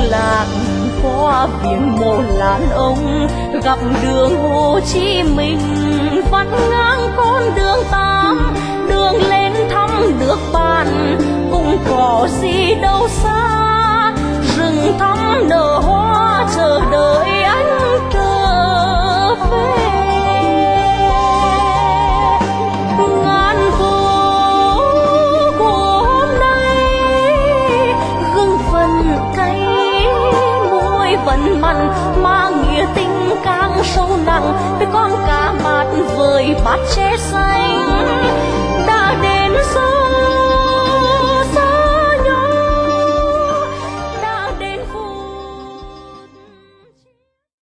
lạc qua viếng mộ Lan ông, gặp đường Hồ Chí Minh vắt ngang con đường 8, đường lên thăm nước bạn cũng có gì đâu xa, rừng thắm nở hoa chờ đợi anh trở về. Ngàn phố của hôm nay gương phần cay muối vẫn mặn, mà nghĩa tình càng sâu nặng với con cá mạt với bát chè xay.